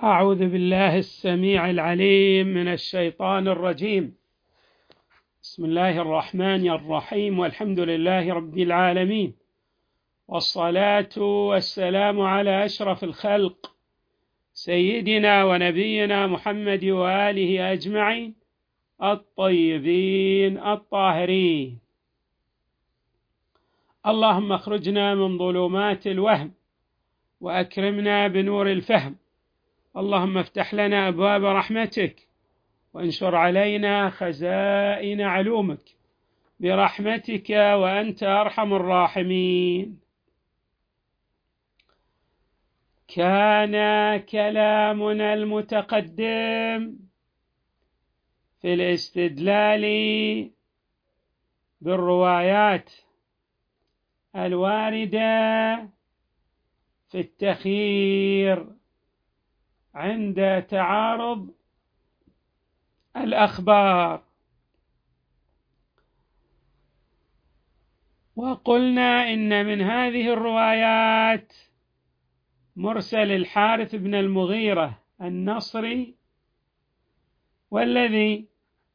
أعوذ بالله السميع العليم من الشيطان الرجيم. بسم الله الرحمن الرحيم، والحمد لله رب العالمين، والصلاة والسلام على أشرف الخلق سيدنا ونبينا محمد وآله أجمعين الطيبين الطاهرين. اللهم اخرجنا من ظلمات الوهم وأكرمنا بنور الفهم. اللهم افتح لنا أبواب رحمتك وانشر علينا خزائن علومك برحمتك وأنت أرحم الراحمين. كان كلامنا المتقدم في الاستدلال بالروايات الواردة في التخيير عند تعارض الأخبار، وقلنا إن من هذه الروايات مرسل الحارث بن المغيرة النصري، والذي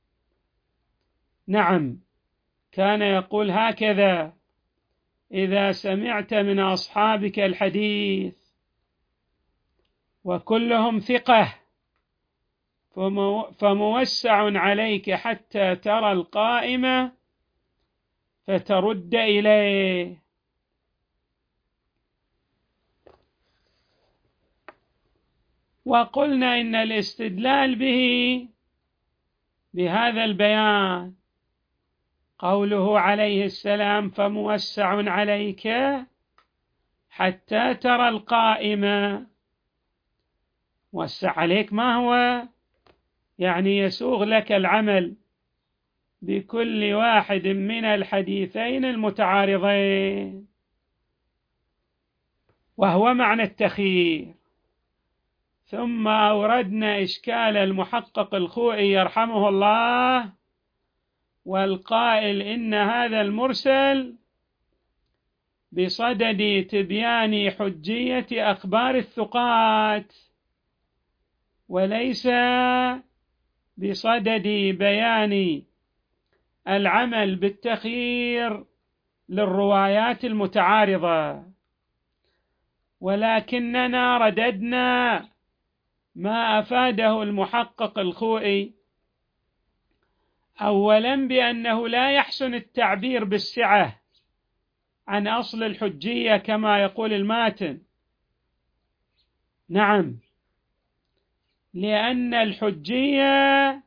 كان يقول هكذا: إذا سمعت من أصحابك الحديث وكلهم ثقة فموسع عليك حتى ترى القائمة فترد إليه. وقلنا إن الاستدلال بهذا البيان قوله عليه السلام فموسع عليك حتى ترى القائمة. موسع عليك ما هو؟ يعني يسوغ لك العمل بكل واحد من الحديثين المتعارضين، وهو معنى التخيير. ثم أوردنا إشكال المحقق الخوئي يرحمه الله والقائل إن هذا المرسل بصدد تبيان حجية أخبار الثقات وليس بصدد بيان العمل بالتخيير للروايات المتعارضة. ولكننا رددنا ما أفاده المحقق الخوئي، أولا بأنه لا يحسن التعبير بالسعة عن أصل الحجية كما يقول الماتن، لأن الحجية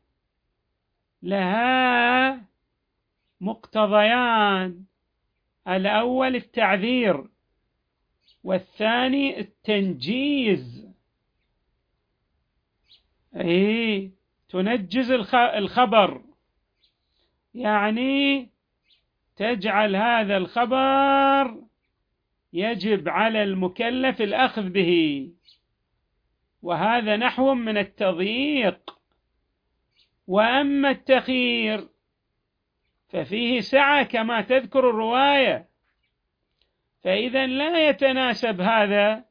لها مقتضيان: الأول التعذير، والثاني التنجيز، تنجز الخبر، يعني تجعل هذا الخبر يجب على المكلف الأخذ به، وهذا نحو من التضييق. وأما التخيير ففيه سعة كما تذكر الرواية، فإذا لا يتناسب هذا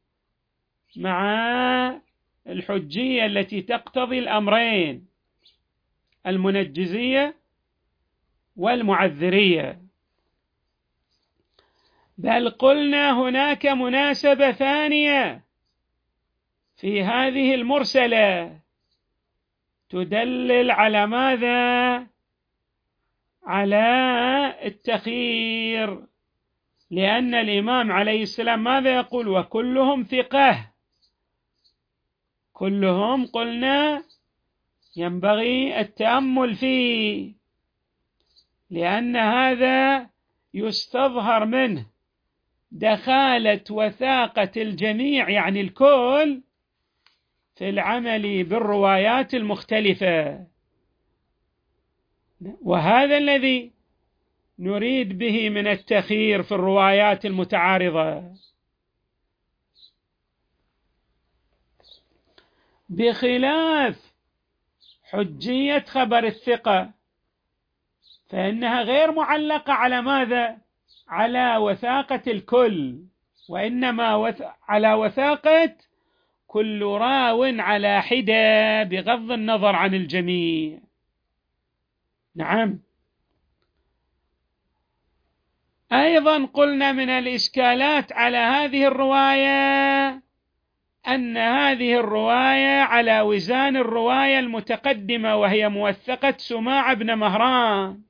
مع الحجية التي تقتضي الأمرين: المنجزية والمعذرية. بل قلنا هناك مناسبة ثانية في هذه المرسلة تدلل على ماذا؟ على التخيير، لأن الإمام عليه السلام ماذا يقول؟ وكلهم ثقة. كلهم قلنا ينبغي التأمل فيه، لأن هذا يستظهر منه دخالة وثاقة الجميع، يعني الكل، في العمل بالروايات المختلفة، وهذا الذي نريد به من التخيير في الروايات المتعارضة. بخلاف حجية خبر الثقة فإنها غير معلقة على ماذا؟ على وثاقة الكل، وإنما على وثاقة كل راو على حدة بغض النظر عن الجميع. نعم. أيضا قلنا من الإشكالات على هذه الرواية أن هذه الرواية على وزان الرواية المتقدمة وهي موثقة سماع بن مهران،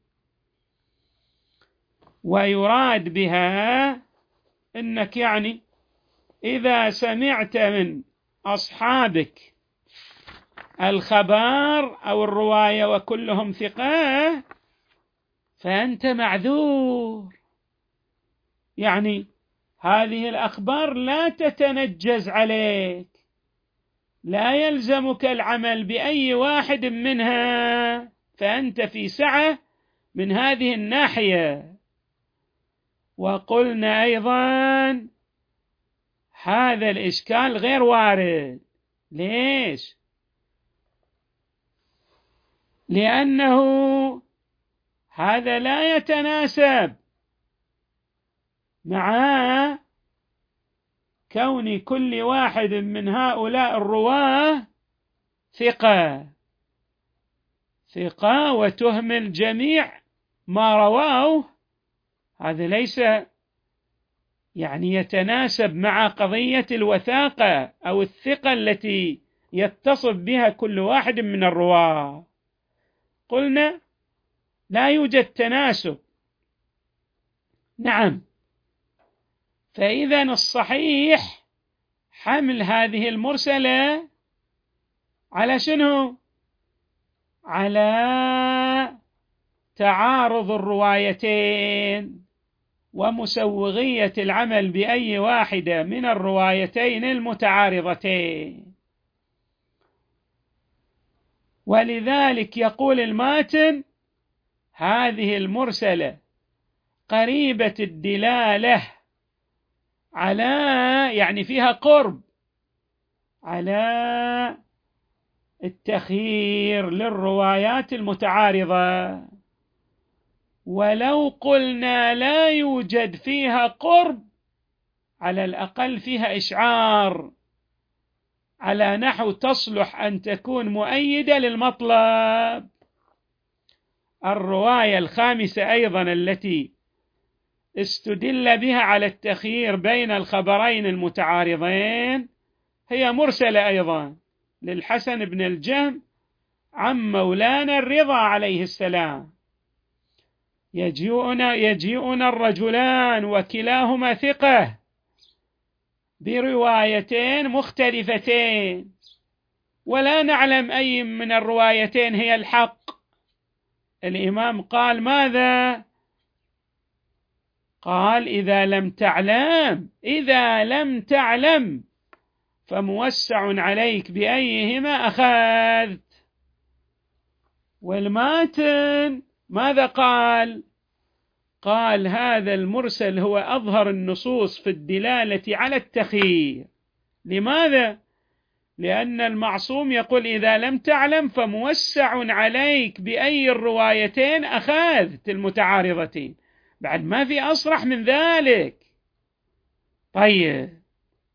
ويراد بها أنك يعني إذا سمعت من أصحابك الخبر أو الرواية وكلهم ثقة فأنت معذور، يعني هذه الأخبار لا تتنجز عليك، لا يلزمك العمل بأي واحد منها، فأنت في سعة من هذه الناحية. وقلنا أيضا هذا الإشكال غير وارد. ليش؟ لأنه هذا لا يتناسب مع كون كل واحد من هؤلاء الرواة ثقة وتهمل جميع ما رواه، هذا ليس يعني يتناسب مع قضية الوثاقة أو الثقة التي يتصف بها كل واحد من الرواة. قلنا لا يوجد تناسب. نعم. فإذا الصحيح حمل هذه المرسلة على شنو؟ على تعارض الروايتين ومسوغية العمل بأي واحدة من الروايتين المتعارضتين. ولذلك يقول الماتن هذه المرسلة قريبة الدلالة على، يعني فيها قرب على التخيير للروايات المتعارضة، ولو قلنا لا يوجد فيها قرب على الأقل فيها إشعار على نحو تصلح أن تكون مؤيدة للمطلب. الرواية الخامسة أيضا التي استدل بها على التخيير بين الخبرين المتعارضين هي مرسلة أيضا للحسن بن الجهم عن مولانا الرضا عليه السلام. يجيئنا الرجلان وكلاهما ثقة بروايتين مختلفتين ولا نعلم أي من الروايتين هي الحق. الإمام قال ماذا؟ قال إذا لم تعلم فموسع عليك بأيهما أخذت. والماتن ماذا قال؟ قال هذا المرسل هو أظهر النصوص في الدلالة على التخيير. لماذا؟ لأن المعصوم يقول إذا لم تعلم فموسع عليك بأي الروايتين أخذت المتعارضتين، بعد ما في أصرح من ذلك. طيب،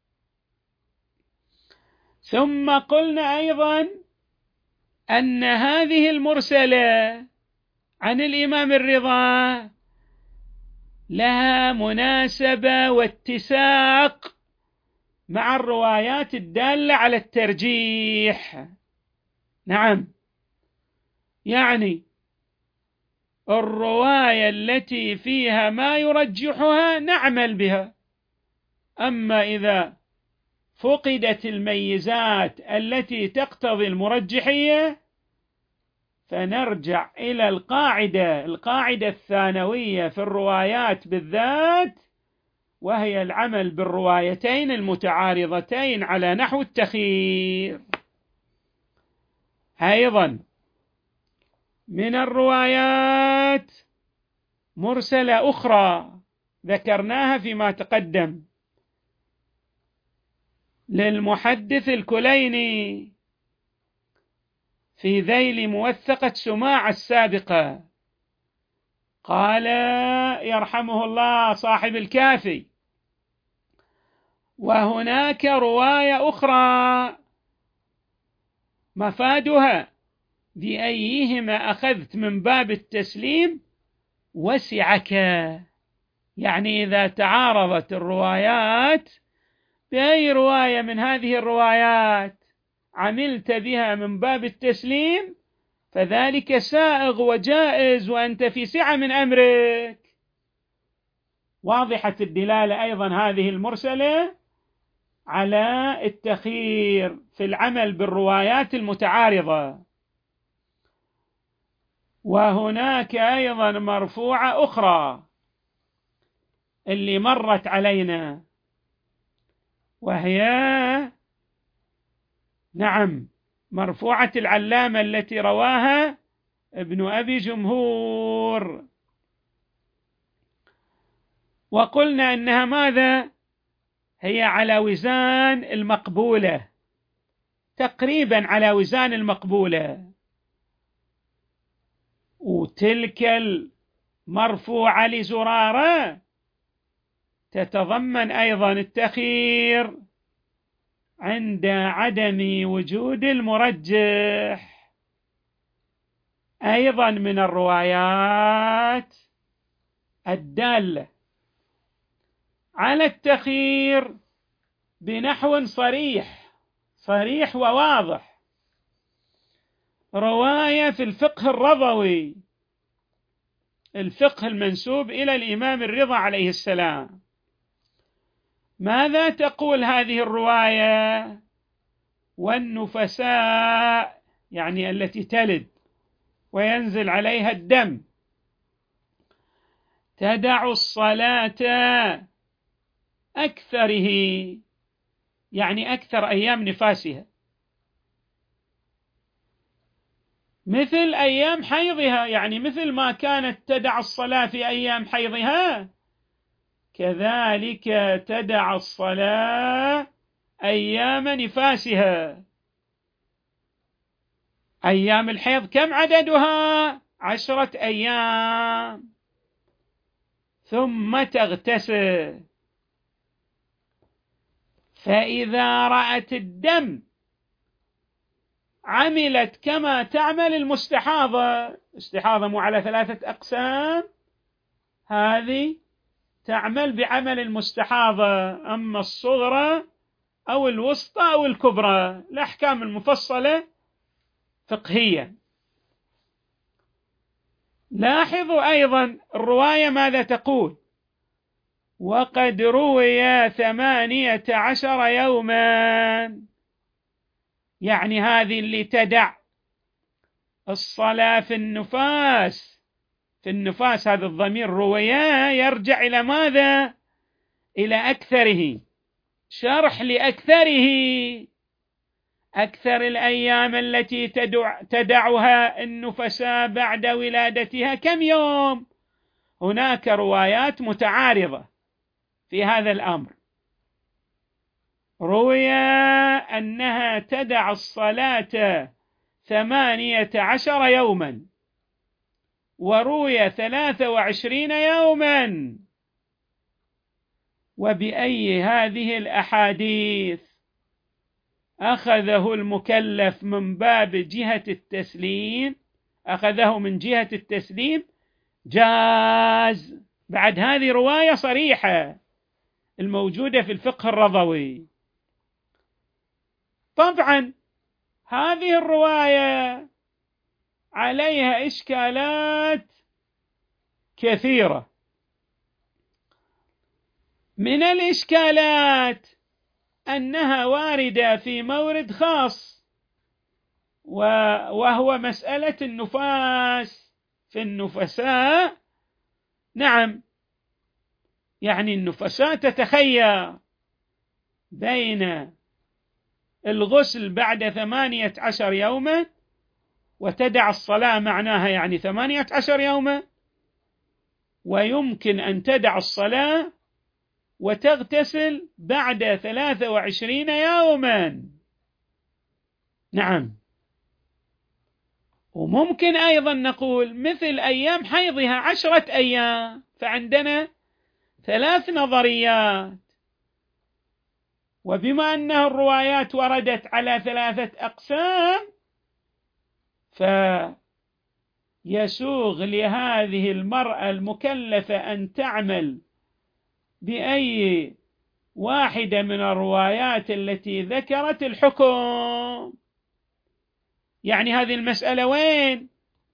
ثم قلنا أيضا أن هذه المرسلة عن الإمام الرضا لها مناسبة واتساق مع الروايات الدالة على الترجيح. نعم، يعني الرواية التي فيها ما يرجحها نعمل بها، أما إذا فقدت الميزات التي تقتضي المرجحية فنرجع إلى القاعدة الثانوية في الروايات بالذات، وهي العمل بالروايتين المتعارضتين على نحو التخيير. أيضا من الروايات مرسلة أخرى ذكرناها فيما تقدم للمحدث الكليني في ذيل موثقة سماع السابقة. قال يرحمه الله صاحب الكافي: وهناك رواية أخرى مفادها بأيهما أخذت من باب التسليم وسعك، يعني إذا تعارضت الروايات بأي رواية من هذه الروايات عملت بها من باب التسليم فذلك سائغ وجائز وأنت في سعة من أمرك. واضحة الدلالة أيضا هذه المرسلة على التخيير في العمل بالروايات المتعارضة. وهناك أيضا مرفوعة أخرى اللي مرت علينا، وهي نعم مرفوعة العلامة التي رواها ابن أبي جمهور، وقلنا أنها ماذا؟ هي على وزان المقبولة، تقريبا على وزان المقبولة. وتلك المرفوعة لزرارة تتضمن أيضا التخيير عند عدم وجود المرجح، أيضا من الروايات الدالة على التخيير بنحو صريح وواضح. رواية في الفقه الرضوي، الفقه المنسوب إلى الإمام الرضا عليه السلام. ماذا تقول هذه الرواية؟ والنفساء يعني التي تلد وينزل عليها الدم تدع الصلاة أكثره، يعني أكثر أيام نفاسها، مثل أيام حيضها، يعني مثل ما كانت تدع الصلاة في أيام حيضها كذلك تدع الصلاة أيام نفاسها. أيام الحيض كم عددها؟ 10 أيام، ثم تغتسل. فإذا رأت الدم عملت كما تعمل المستحاضة. استحاضة مو على 3 أقسام، هذه تعمل بعمل المستحاضة، أما الصغرى أو الوسطى أو الكبرى، الأحكام المفصلة فقهية. لاحظوا أيضا الرواية ماذا تقول؟ وقد روي 18 يوما، يعني هذه اللي تدع الصلاة في النفاس، هذا الضمير روياه يرجع إلى ماذا؟ إلى أكثره، شرح لأكثره. أكثر الأيام التي تدعها النفساء بعد ولادتها كم يوم؟ هناك روايات متعارضة في هذا الأمر. روي أنها تدع الصلاة 18 يوما، وروي 23 يوما. وبأي هذه الأحاديث أخذه المكلف من باب جهة التسليم، أخذه من جهة التسليم جاز بعد هذه رواية صريحة الموجودة في الفقه الرضوي. طبعا هذه الرواية عليها إشكالات كثيرة. من الإشكالات أنها واردة في مورد خاص، وهو مسألة النفاس في النفساء. نعم، يعني النفساء تتخير بين الغسل بعد 18 يوما وتدع الصلاة، معناها يعني 18 يوما، ويمكن أن تدع الصلاة وتغتسل بعد 23 يوما. نعم، وممكن أيضا نقول مثل أيام حيضها 10 أيام. فعندنا 3 نظريات. وبما أنه الروايات وردت على 3 أقسام، فيسوغ لهذه المرأة المكلفة أن تعمل بأي واحدة من الروايات التي ذكرت الحكم. يعني هذه المسألة وين؟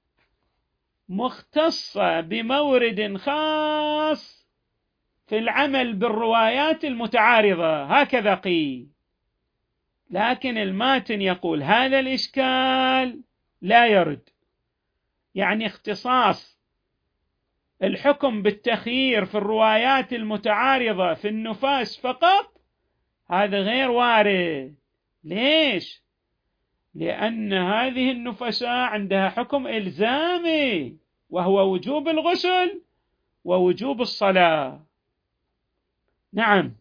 مختصة بمورد خاص في العمل بالروايات المتعارضة، هكذا قيل. لكن الماتن يقول هذا الإشكال لا يرد، يعني اختصاص الحكم بالتخيير في الروايات المتعارضة في النفاس فقط، هذا غير وارد. ليش؟ لأن هذه النفساء عندها حكم إلزامي، وهو وجوب الغسل ووجوب الصلاة. نعم.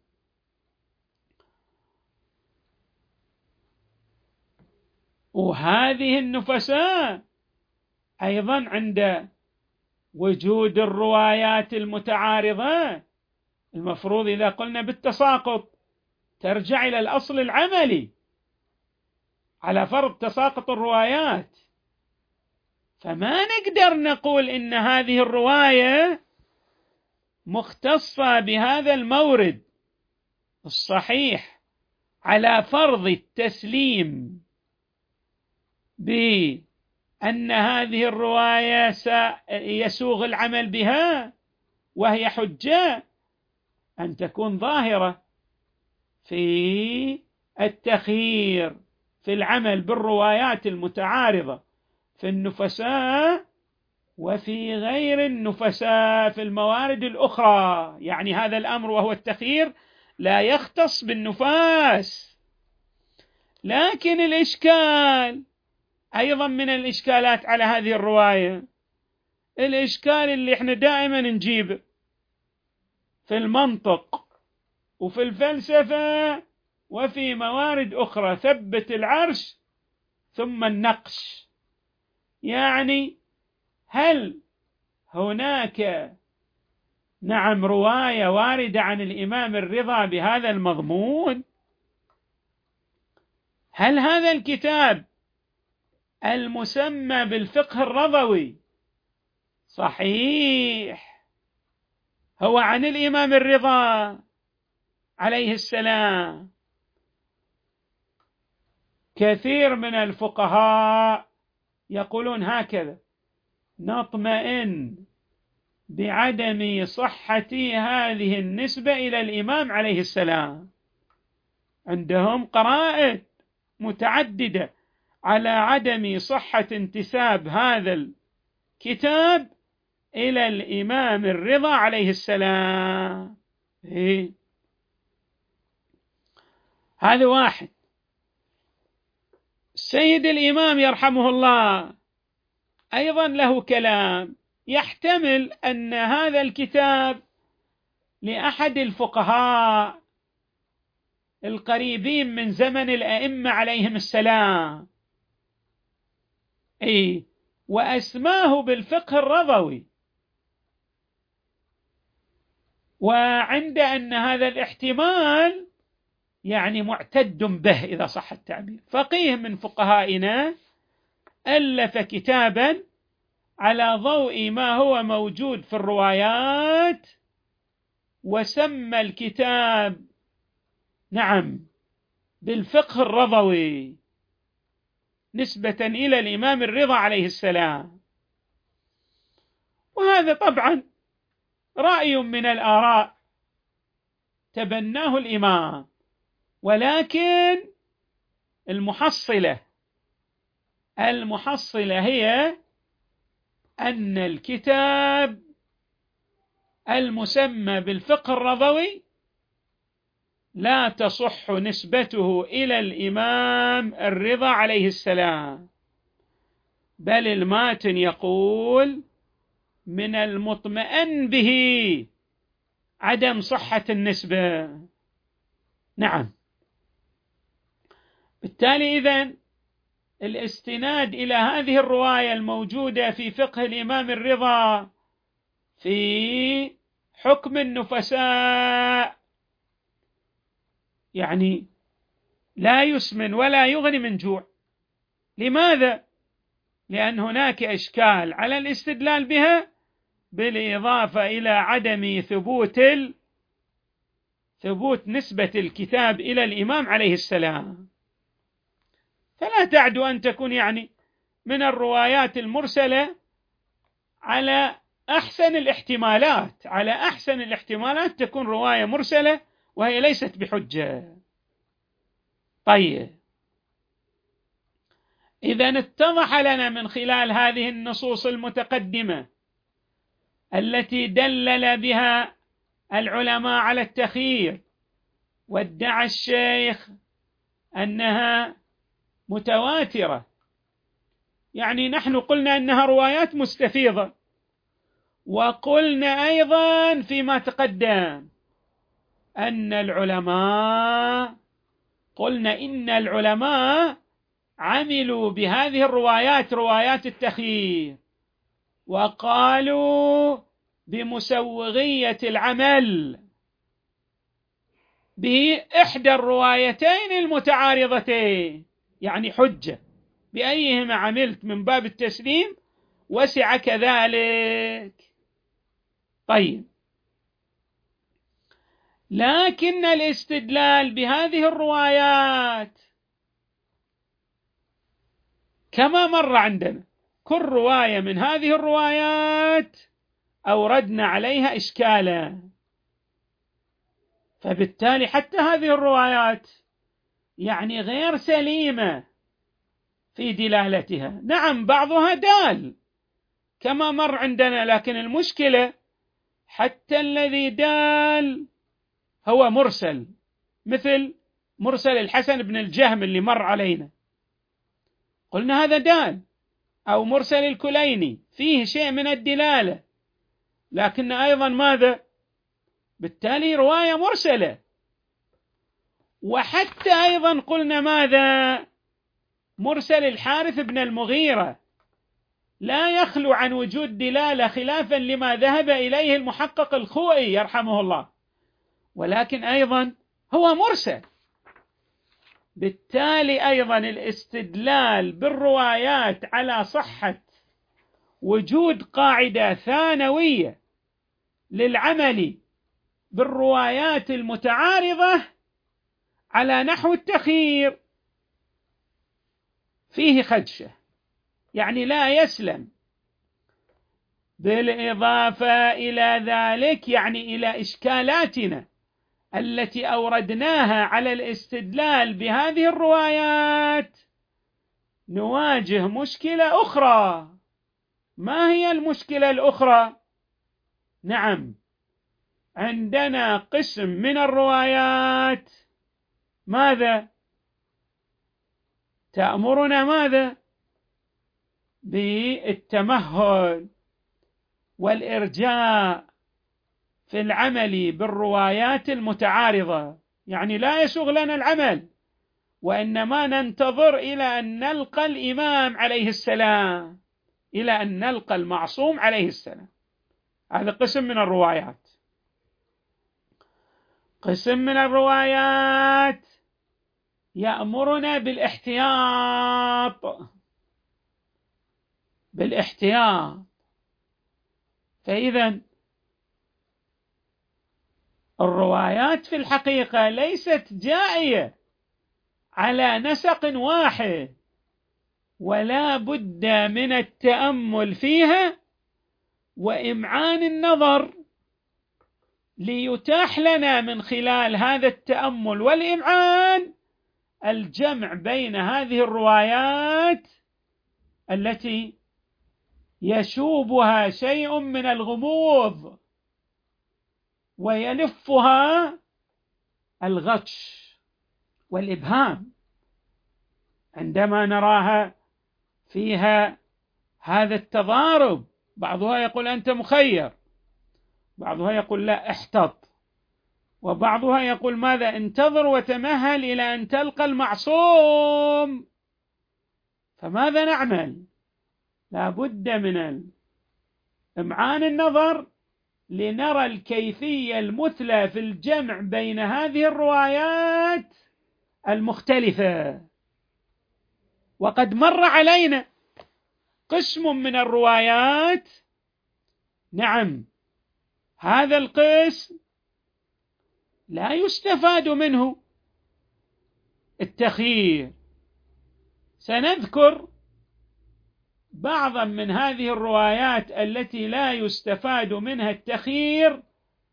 وهذه النفساء أيضا عند وجود الروايات المتعارضة المفروض إذا قلنا بالتساقط ترجع إلى الأصل العملي على فرض تساقط الروايات، فما نقدر نقول إن هذه الرواية مختصة بهذا المورد الصحيح على فرض التسليم بأن هذه الرواية يسوغ العمل بها، وهي حجة أن تكون ظاهرة في التخيير في العمل بالروايات المتعارضة في النفساء وفي غير النفساء في الموارد الأخرى. يعني هذا الأمر وهو التخيير لا يختص بالنفاس. لكن الإشكال أيضا من الإشكالات على هذه الرواية، الإشكال اللي احنا دائما نجيبه في المنطق وفي الفلسفة وفي موارد أخرى، ثبت العرش ثم النقش. يعني هل هناك رواية واردة عن الإمام الرضا بهذا المضمون؟ هل هذا الكتاب المسمى بالفقه الرضوي صحيح هو عن الإمام الرضا عليه السلام؟ كثير من الفقهاء يقولون هكذا: نطمئن بعدم صحة هذه النسبة إلى الإمام عليه السلام. عندهم قرائن متعددة على عدم صحة انتساب هذا الكتاب إلى الإمام الرضا عليه السلام. هذا واحد. السيد الإمام يرحمه الله أيضا له كلام، يحتمل أن هذا الكتاب لأحد الفقهاء القريبين من زمن الأئمة عليهم السلام، وأسماه بالفقه الرضوي، وعند أن هذا الاحتمال يعني معتد به إذا صح التعبير، فقيه من فقهائنا ألف كتابا على ضوء ما هو موجود في الروايات، وسمى الكتاب بالفقه الرضوي نسبة إلى الإمام الرضا عليه السلام. وهذا طبعا رأي من الآراء تبناه الإمام، ولكن المحصلة هي أن الكتاب المسمى بالفقه الرضوي لا تصح نسبته إلى الإمام الرضا عليه السلام، بل الماتن يقول من المطمئن به عدم صحة النسبة. بالتالي إذن الاستناد إلى هذه الرواية الموجودة في فقه الإمام الرضا في حكم النفساء يعني لا يسمن ولا يغني من جوع. لماذا؟ لأن هناك إشكال على الاستدلال بها، بالإضافة إلى عدم ثبوت نسبة الكتاب إلى الإمام عليه السلام. فلا تعدو أن تكون يعني من الروايات المرسلة على أحسن الاحتمالات تكون رواية مرسلة وهي ليست بحجة. طيب، إذن اتضح لنا من خلال هذه النصوص المتقدمة التي دلل بها العلماء على التخيير، وادعى الشيخ أنها متواترة، يعني نحن قلنا أنها روايات مستفيضة، وقلنا أيضا فيما تقدم إن العلماء عملوا بهذه الروايات، روايات التخيير، وقالوا بمسوغية العمل بإحدى الروايتين المتعارضتين، يعني حجة بأيهما عملت من باب التسليم وسع كذلك. طيب، لكن الاستدلال بهذه الروايات كما مر عندنا، كل رواية من هذه الروايات أوردنا عليها إشكالا، فبالتالي حتى هذه الروايات يعني غير سليمة في دلالتها. نعم، بعضها دال كما مر عندنا، لكن المشكلة حتى الذي دال هو مرسل، مثل مرسل الحسن بن الجهم اللي مر علينا، قلنا هذا دال، أو مرسل الكليني فيه شيء من الدلالة، لكن أيضا ماذا؟ بالتالي رواية مرسلة. وحتى أيضا قلنا ماذا؟ مرسل الحارث بن المغيرة لا يخلو عن وجود دلالة، خلافا لما ذهب إليه المحقق الخوئي يرحمه الله، ولكن أيضا هو مرسل. بالتالي أيضا الاستدلال بالروايات على صحة وجود قاعدة ثانوية للعمل بالروايات المتعارضة على نحو التخيير فيه خدشة، يعني لا يسلم. بالإضافة إلى ذلك، يعني إلى إشكالاتنا التي أوردناها على الاستدلال بهذه الروايات، نواجه مشكلة أخرى. ما هي المشكلة الأخرى؟ نعم، عندنا قسم من الروايات ماذا؟ تأمرنا ماذا؟ بالتمهل والإرجاء في العمل بالروايات المتعارضة، يعني لا يسوغ لنا العمل، وإنما ننتظر إلى أن نلقى الإمام عليه السلام، إلى أن نلقى المعصوم عليه السلام. هذا قسم من الروايات. قسم من الروايات يأمرنا بالاحتياط. فإذا الروايات في الحقيقة ليست جائية على نسق واحد، ولا بد من التأمل فيها وإمعان النظر ليتاح لنا من خلال هذا التأمل والإمعان الجمع بين هذه الروايات التي يشوبها شيء من الغموض ويلفها الغطش والإبهام، عندما نراها فيها هذا التضارب، بعضها يقول أنت مخير، بعضها يقول لا احتط، وبعضها يقول ماذا؟ انتظر وتمهل إلى أن تلقى المعصوم. فماذا نعمل؟ لا بد من إمعان النظر لنرى الكيفية المثلى في الجمع بين هذه الروايات المختلفة. وقد مر علينا قسم من الروايات، نعم، هذا القسم لا يستفاد منه التخيير. سنذكر بعضا من هذه الروايات التي لا يستفاد منها التخيير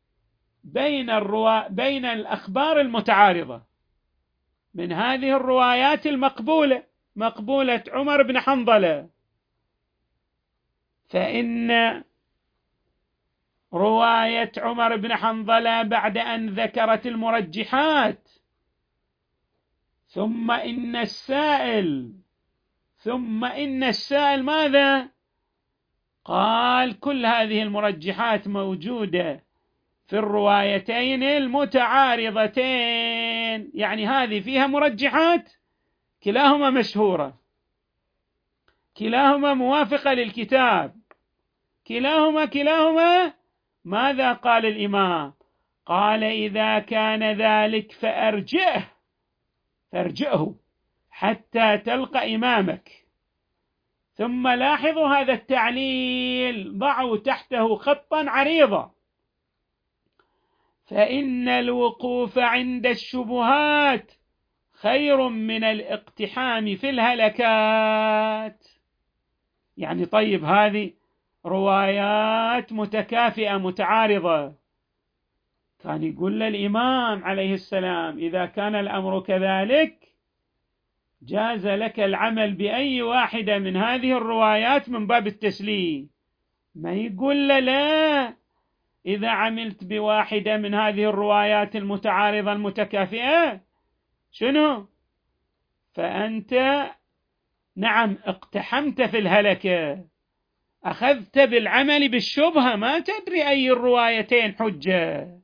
بين الأخبار المتعارضة. من هذه الروايات المقبولة، مقبولة عمر بن حنظلة، فإن رواية عمر بن حنظلة بعد أن ذكرت المرجحات ثم إن السائل ماذا قال؟ كل هذه المرجحات موجودة في الروايتين المتعارضتين، يعني هذه فيها مرجحات كلاهما مشهورة، كلاهما موافقة للكتاب، كلاهما ماذا قال الإمام؟ قال: إذا كان ذلك فارجئه حتى تلقى إمامك. ثم لاحظوا هذا التعليل، ضعوا تحته خطا عريضا: فإن الوقوف عند الشبهات خير من الاقتحام في الهلكات. يعني طيب، هذه روايات متكافئة متعارضة، كان يقول للإمام عليه السلام: إذا كان الأمر كذلك جاز لك العمل بأي واحدة من هذه الروايات من باب التسليم. ما يقول له لا، إذا عملت بواحدة من هذه الروايات المتعارضة المتكافئة شنو؟ فأنت نعم اقتحمت في الهلكة، أخذت بالعمل بالشبهة، ما تدري أي الروايتين حجة.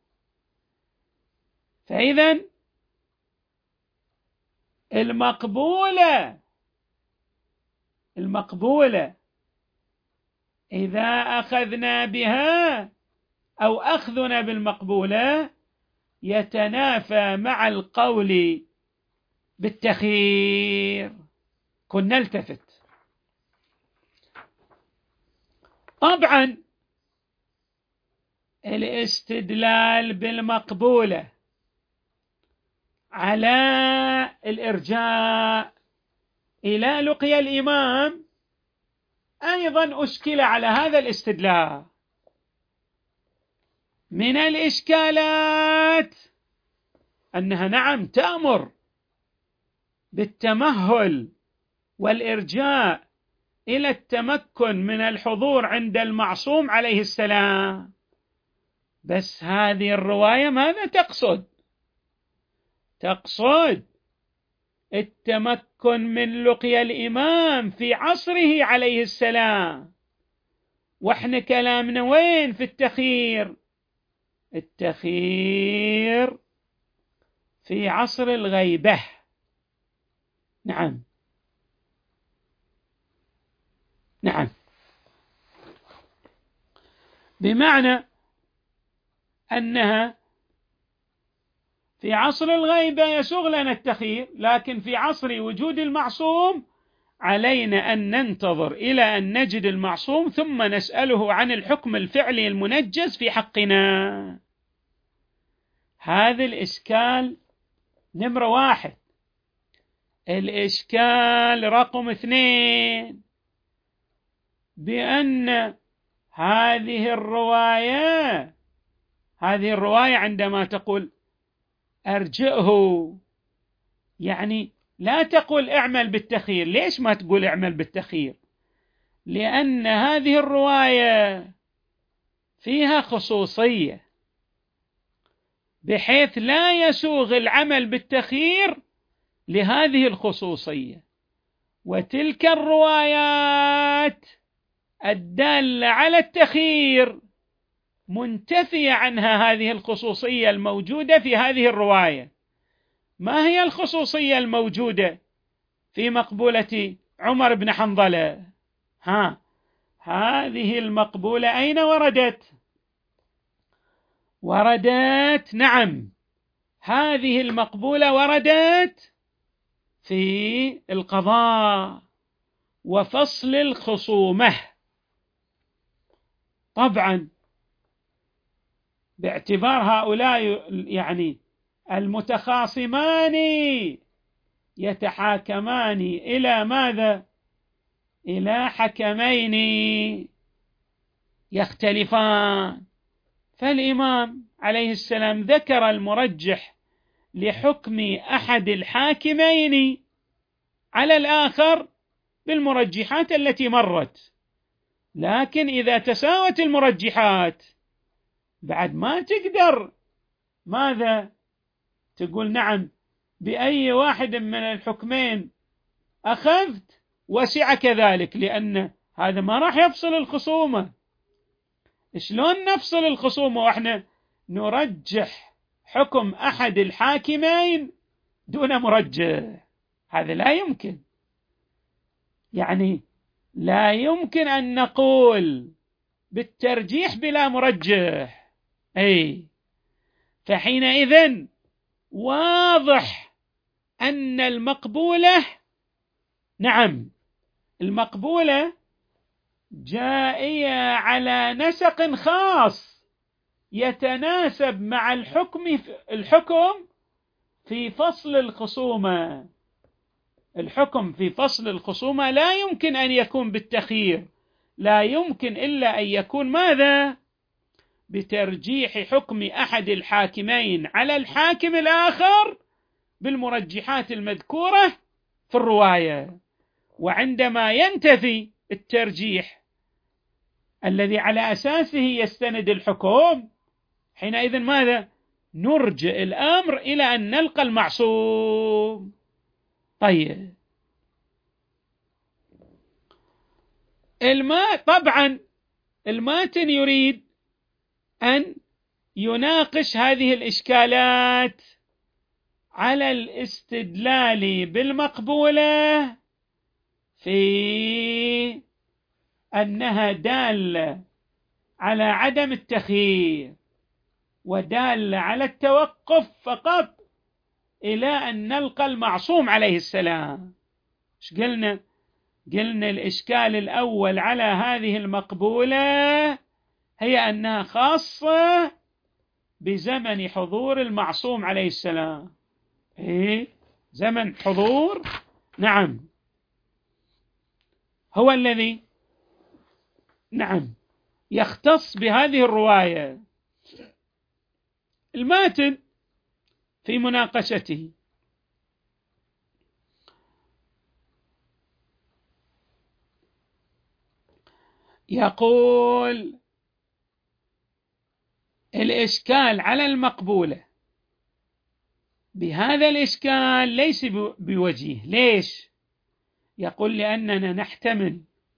فإذا المقبولة إذا أخذنا بها أو أخذنا بالمقبولة يتنافى مع القول بالتخيير. كنا نلتفت. طبعا الاستدلال بالمقبولة على الإرجاء إلى لقيا الإمام أيضا أشكل على هذا الاستدلال. من الإشكالات أنها نعم تأمر بالتمهل والإرجاء إلى التمكن من الحضور عند المعصوم عليه السلام، بس هذه الرواية ماذا تقصد؟ تقصد التمكن من لقيا الإمام في عصره عليه السلام. وإحنا كلامنا وين في التخيير؟ التخيير في عصر الغيبة. نعم بمعنى أنها في عصر الغيبة يسوغ لنا التخيير، لكن في عصر وجود المعصوم علينا أن ننتظر إلى أن نجد المعصوم ثم نسأله عن الحكم الفعلي المنجز في حقنا. هذا الإشكال نمرة 1. الإشكال رقم 2: بأن هذه الرواية عندما تقول أرجئه، يعني لا تقول اعمل بالتخيير. ليش ما تقول اعمل بالتخيير؟ لأن هذه الرواية فيها خصوصية بحيث لا يسوغ العمل بالتخيير لهذه الخصوصية، وتلك الروايات الدالة على التخيير منتفية عنها هذه الخصوصية الموجودة في هذه الرواية. ما هي الخصوصية الموجودة في مقبولة عمر بن حنظلة؟ هذه المقبولة أين وردت؟ وردت، نعم، هذه المقبولة وردت في القضاء وفصل الخصومة. طبعا باعتبار هؤلاء يعني المتخاصمان يتحاكمان إلى ماذا؟ إلى حكمين يختلفان، فالإمام عليه السلام ذكر المرجح لحكم أحد الحاكمين على الآخر بالمرجحات التي مرت، لكن إذا تساوت المرجحات بعد ما تقدر ماذا؟ تقول نعم بأي واحد من الحكمين أخذت وسع كذلك، لأن هذا ما راح يفصل الخصومة. شلون نفصل الخصومة وإحنا نرجح حكم أحد الحاكمين دون مرجح؟ هذا لا يمكن، يعني لا يمكن أن نقول بالترجيح بلا مرجح. فحينئذ واضح أن المقبولة، نعم، المقبولة جائية على نسق خاص يتناسب مع الحكم في فصل الخصومة. الحكم في فصل الخصومة لا يمكن أن يكون بالتخيير، لا يمكن إلا أن يكون ماذا؟ بترجيح حكم أحد الحاكمين على الحاكم الآخر بالمرجحات المذكورة في الرواية. وعندما ينتفي الترجيح الذي على أساسه يستند الحكم، حينئذ ماذا؟ نرجع الأمر إلى أن نلقى المعصوم. طيب طبعا الماتن يريد أن يناقش هذه الإشكالات على الاستدلال بالمقبولة في أنها دالة على عدم التخيير ودالة على التوقف فقط إلى أن نلقى المعصوم عليه السلام. إيش قلنا؟ قلنا الإشكال الأول على هذه المقبولة هي أنها خاصة بزمن حضور المعصوم عليه السلام. زمن حضور، نعم، هو الذي نعم يختص بهذه الرواية. الماتن في مناقشته يقول الإشكال على المقبولة بهذا الإشكال ليس بوجيه. ليش؟ يقول لأننا نحتمل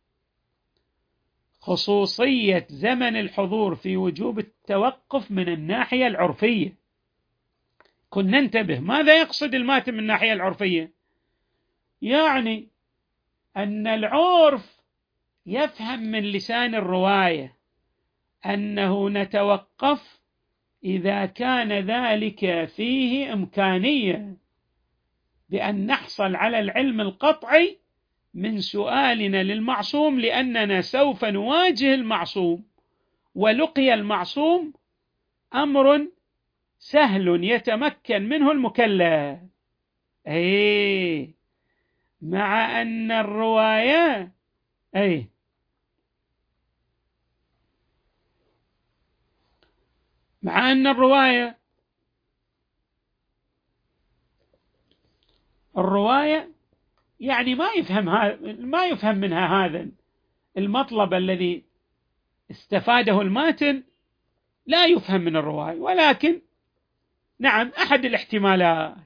خصوصية زمن الحضور في وجوب التوقف من الناحية العرفية. كنا ننتبه ماذا يقصد الماتن من الناحية العرفية؟ يعني أن العرف يفهم من لسان الرواية أنه نتوقف إذا كان ذلك فيه إمكانية بأن نحصل على العلم القطعي من سؤالنا للمعصوم، لأننا سوف نواجه المعصوم، ولقي المعصوم أمر سهل يتمكن منه المكلف. مع أن الرواية مع أن الرواية يعني ما يفهم منها هذا المطلب الذي استفاده الماتن، لا يفهم من الرواية، ولكن نعم أحد الاحتمالات.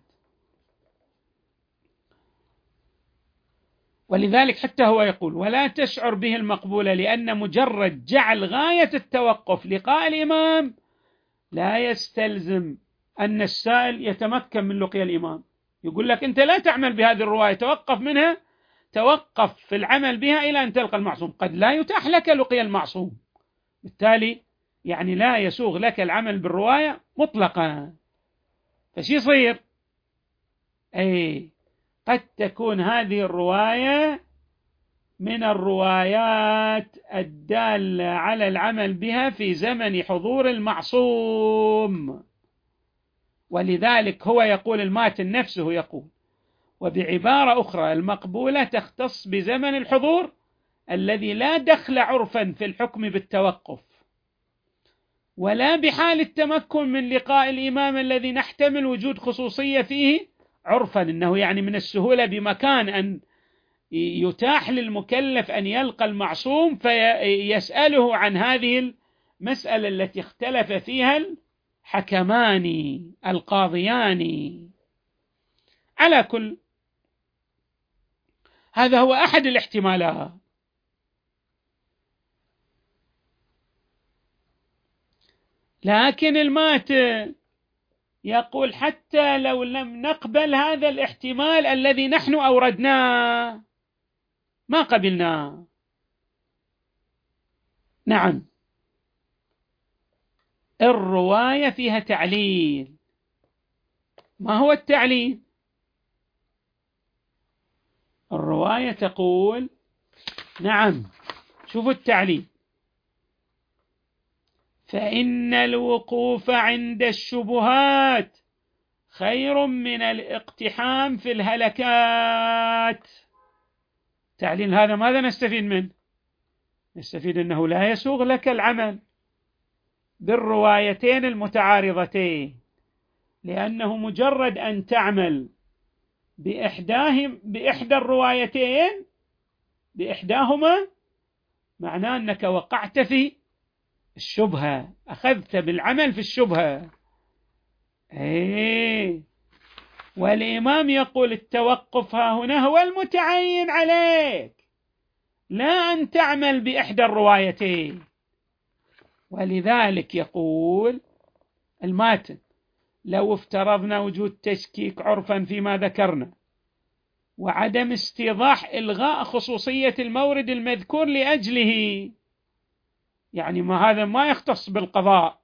ولذلك حتى هو يقول ولا تشعر به المقبولة، لأن مجرد جعل غاية التوقف لقاء الإمام لا يستلزم أن السائل يتمكن من لقيا الإمام. يقول لك أنت لا تعمل بهذه الرواية، توقف منها، توقف في العمل بها إلى أن تلقى المعصوم. قد لا يتاح لك لقيا المعصوم، بالتالي يعني لا يسوغ لك العمل بالرواية مطلقا. فشي يصير؟ قد تكون هذه الرواية من الروايات الدالة على العمل بها في زمن حضور المعصوم، ولذلك هو يقول، الماتن نفسه يقول: وبعبارة أخرى المقبولة تختص بزمن الحضور الذي لا دخل عرفا في الحكم بالتوقف، ولا بحال التمكن من لقاء الإمام الذي نحتمل وجود خصوصية فيه عرفا، إنه يعني من السهولة بمكان أن يتاح للمكلف أن يلقى المعصوم فيسأله عن هذه المسألة التي اختلف فيها الحكمان القاضيان. على كل، هذا هو أحد الاحتمالات. لكن الماتن يقول حتى لو لم نقبل هذا الاحتمال الذي نحن أوردناه، ما قبلناه. نعم، الرواية فيها تعليل. ما هو التعليل؟ الرواية تقول، نعم، شوفوا التعليل: فإن الوقوف عند الشبهات خير من الاقتحام في الهلكات. تعليل هذا ماذا نستفيد منه؟ نستفيد أنه لا يسوغ لك العمل بالروايتين المتعارضتين، لأنه مجرد أن تعمل بإحدى الروايتين، بإحداهما، معناه أنك وقعت في الشبهة، أخذت بالعمل في الشبهة. والإمام يقول التوقف ها هنا هو المتعين عليك، لا أن تعمل بإحدى الروايتين. ولذلك يقول الماتن: لو افترضنا وجود تشكيك عرفا فيما ذكرنا، وعدم استيضاح إلغاء خصوصية المورد المذكور لأجله، يعني هذا ما يختص بالقضاء،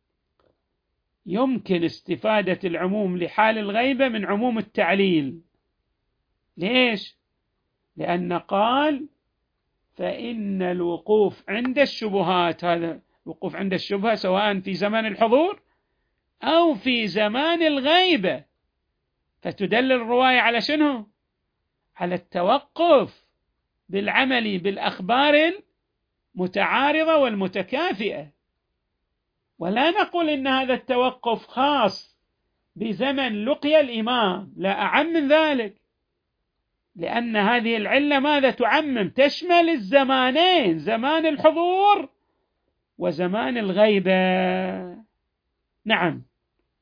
يمكن استفادة العموم لحال الغيبة من عموم التعليل. ليش؟ لأن قال: فإن الوقوف عند الشبهات، هذا الوقوف عند الشبهة سواء في زمان الحضور أو في زمان الغيبة، فتدل الرواية على شنو؟ على التوقف بالعمل بالأخبار المتعارضة والمتكافئة. ولا نقول إن هذا التوقف خاص بزمن لقي الإمام، لا، أعم من ذلك، لأن هذه العلة ماذا تعمم؟ تشمل الزمانين، زمان الحضور وزمان الغيبة. نعم.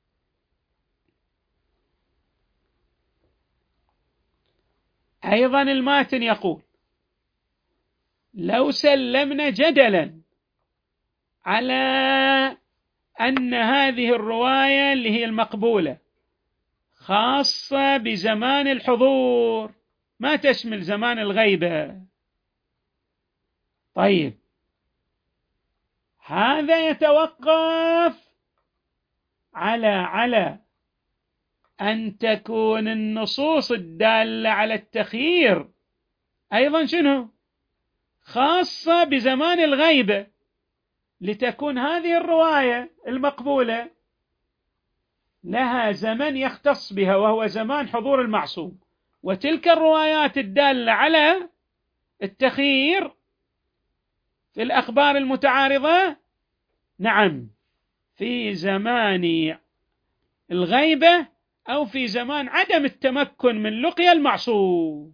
أيضا الماتن يقول: لو سلمنا جدلا على أن هذه الرواية اللي هي المقبولة خاصة بزمان الحضور، ما تشمل زمان الغيبة، طيب، هذا يتوقف على أن تكون النصوص الدالة على التخيير أيضا شنو؟ خاصة بزمان الغيبة، لتكون هذه الرواية المقبولة لها زمن يختص بها وهو زمان حضور المعصوم، وتلك الروايات الدالة على التخيير في الأخبار المتعارضة، نعم، في زمان الغيبة أو في زمان عدم التمكن من لقيا المعصوم.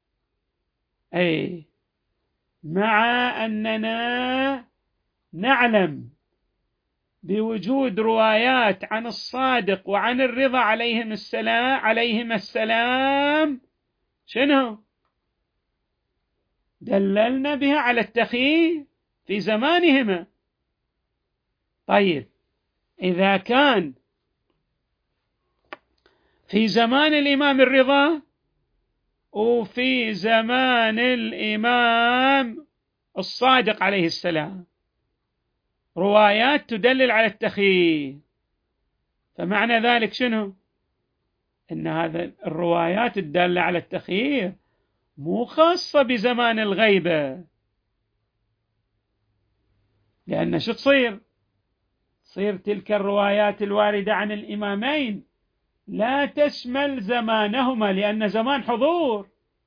مع أننا نعلم بوجود روايات عن الصادق وعن الرضا عليهما السلام شنو؟ دللنا بها على التخيير في زمانهما. طيب، إذا كان في زمان الإمام الرضا وفي زمان الإمام الصادق عليه السلام، روايات تدلل على التخيير، فمعنى ذلك شنو؟ إن هذا الروايات الدالة على التخيير مو خاصة بزمان الغيبة، لأن شو تصير تلك الروايات الواردة عن الإمامين لا تشمل زمانهما، لأن زمان حضور،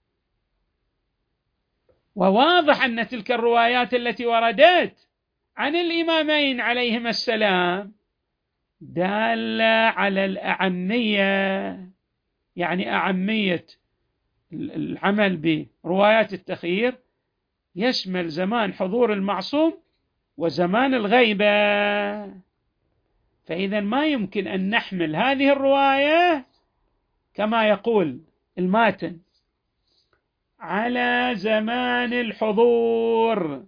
وواضح أن تلك الروايات التي وردت عن الإمامين عليهما السلام دالة على الأعمية، يعني أعمية العمل بروايات التخيير يشمل زمان حضور المعصوم وزمان الغيبة. فإذا ما يمكن أن نحمل هذه الرواية كما يقول الماتن على زمان الحضور،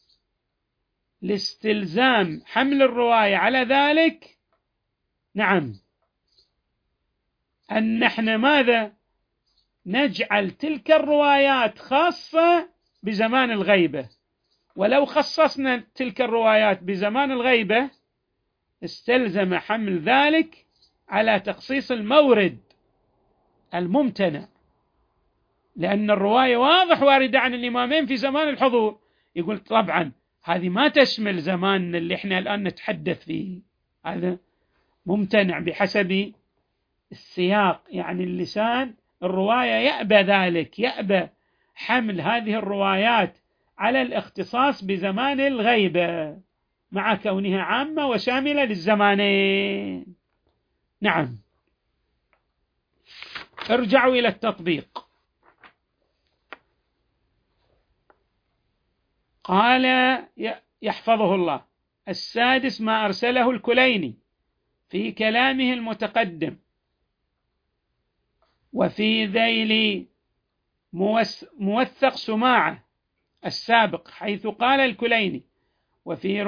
لاستلزام حمل الرواية على ذلك نعم أن نحن ماذا نجعل تلك الروايات خاصة بزمان الغيبة، ولو خصصنا تلك الروايات بزمان الغيبة استلزم حمل ذلك على تخصيص المورد الممتنع، لأن الرواية واضح واردة عن الإمامين في زمان الحضور، يقول طبعا هذه ما تشمل زمان اللي احنا الآن نتحدث فيه، هذا ممتنع بحسب السياق، يعني اللسان الرواية يأبى ذلك، يأبى حمل هذه الروايات على الاختصاص بزمان الغيبة مع كونها عامة وشاملة للزمانين. نعم، ارجعوا إلى التطبيق. قال يحفظه الله: السادس ما أرسله الكليني في كلامه المتقدم وفي ذيل موثق سماعة السابق، حيث قال الكليني: وفي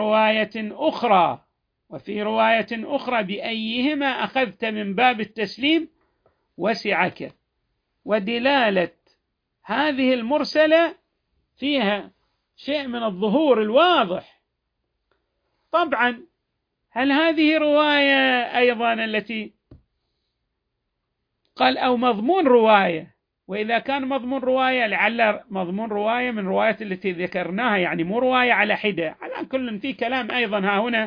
رواية أخرى بأيهما أخذت من باب التسليم وسعك. ودلالة هذه المرسلة فيها شيء من الظهور الواضح. طبعا هل هذه رواية أيضا التي قال أو مضمون رواية؟ وإذا كان مضمون رواية لعل مضمون رواية من روايات التي ذكرناها، يعني مو رواية على حدة. على كل في كلام أيضا ها هنا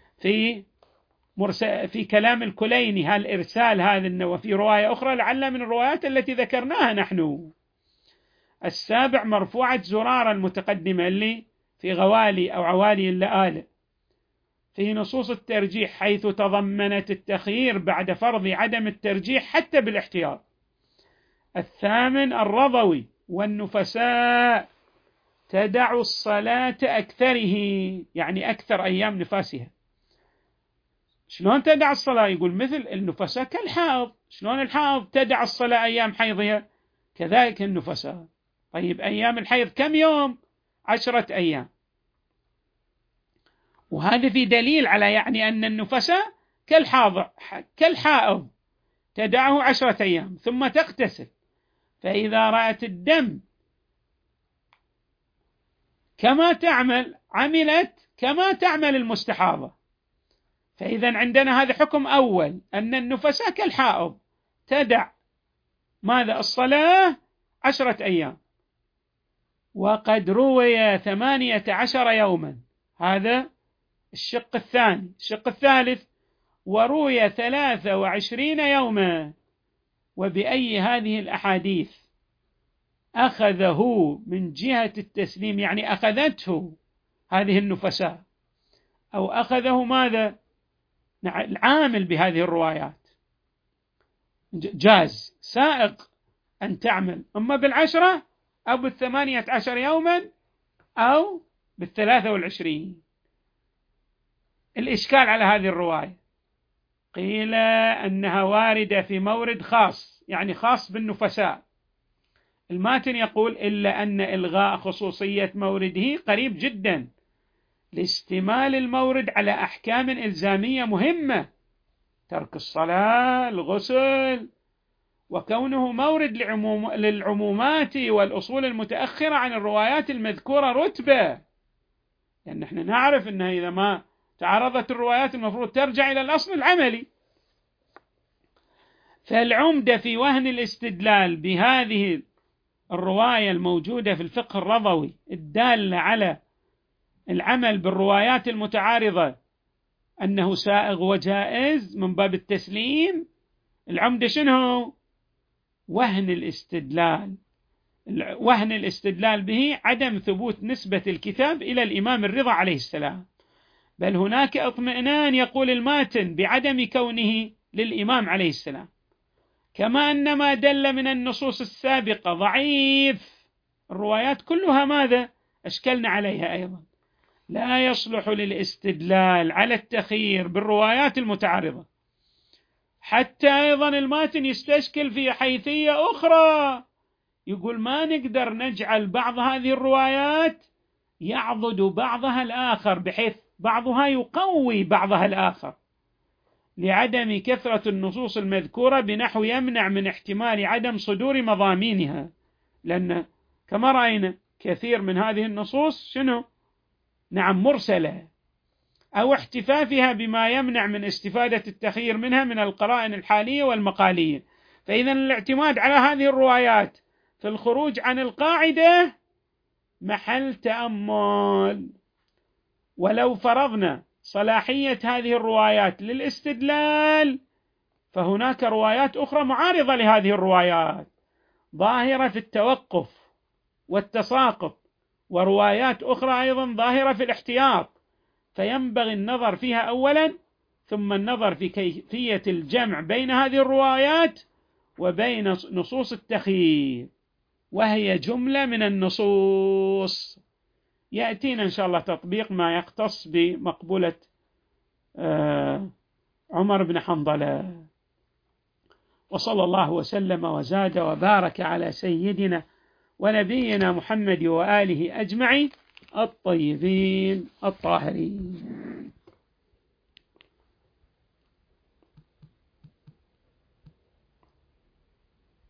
في كلام الكليني، هالإرسال هذا وفي رواية أخرى لعل من الروايات التي ذكرناها نحن. السابع مرفوعة زرارة المتقدمة اللي في غوالي أو عوالي اللآلئ في نصوص الترجيح، حيث تضمنت التخيير بعد فرض عدم الترجيح حتى بالاحتياط. الثامن الرضوي: والنفساء تدع الصلاة أكثره، يعني أكثر أيام نفاسها. شلون تدع الصلاة؟ يقول مثل النفساء كالحائض، شلون الحائض تدع الصلاة أيام حيضها؟ كذلك النفساء. طيب أيام الحيض كم يوم؟ 10 أيام. وهذا في دليل على يعني أن النفساء كالحائض تدعه 10 أيام ثم تغتسل، فإذا رأت الدم عملت كما تعمل المستحاضة. فإذا عندنا هذا حكم أول، أن النفساء كالحائض تدع ماذا؟ الصلاة 10 أيام. وقد روي 18 يوما، هذا الشق الثاني. الشق الثالث: وروي 23 يوما. وبأي هذه الأحاديث أخذه من جهة التسليم، يعني أخذته هذه النفساء، أو أخذه ماذا؟ العامل بهذه الروايات جاز سائق أن تعمل إما بال10 أو بال18 يوما أو بال23. الإشكال على هذه الرواية قيل أنها واردة في مورد خاص، يعني خاص بالنفساء. الماتن يقول: إلا أن إلغاء خصوصية مورده قريب جدا لاستمال المورد على أحكام إلزامية مهمة، ترك الصلاة، الغسل، وكونه مورد للعمومات والأصول المتأخرة عن الروايات المذكورة رتبة. لأن احنا نعرف أنه إذا ما تعارضت الروايات المفروض ترجع إلى الأصل العملي. فالعمدة في وهن الاستدلال بهذه الرواية الموجودة في الفقه الرضوي الدالة على العمل بالروايات المتعارضة أنه سائغ وجائز من باب التسليم. العمدة شنو؟ وهن الاستدلال. وهن الاستدلال به عدم ثبوت نسبة الكتاب إلى الإمام الرضا عليه السلام، بل هناك اطمئنان يقول الماتن بعدم كونه للإمام عليه السلام، كما أن ما دل من النصوص السابقة ضعيف. الروايات كلها ماذا؟ أشكلنا عليها أيضا، لا يصلح للاستدلال على التخيير بالروايات المتعارضة. حتى أيضا الماتن يستشكل في حيثية أخرى، يقول ما نقدر نجعل بعض هذه الروايات يعضد بعضها الآخر بحيث بعضها يقوي بعضها الآخر، لعدم كثرة النصوص المذكورة بنحو يمنع من احتمال عدم صدور مضامينها. لأن كما رأينا كثير من هذه النصوص شنو؟ نعم مرسلة، أو احتفافها بما يمنع من استفادة التخيير منها من القرائن الحالية والمقالية. فإذا الاعتماد على هذه الروايات في الخروج عن القاعدة محل تأمل. ولو فرضنا صلاحية هذه الروايات للاستدلال، فهناك روايات أخرى معارضة لهذه الروايات ظاهرة في التوقف والتساقط، وروايات أخرى أيضا ظاهرة في الاحتياط، فينبغي النظر فيها أولا، ثم النظر في كيفية الجمع بين هذه الروايات وبين نصوص التخيير، وهي جملة من النصوص. يأتينا إن شاء الله تطبيق ما يختص بمقبولة عمر بن حنظلة. وصلى الله وسلم وزاد وبارك على سيدنا ونبينا محمد وآله أجمعين الطيبين الطاهرين.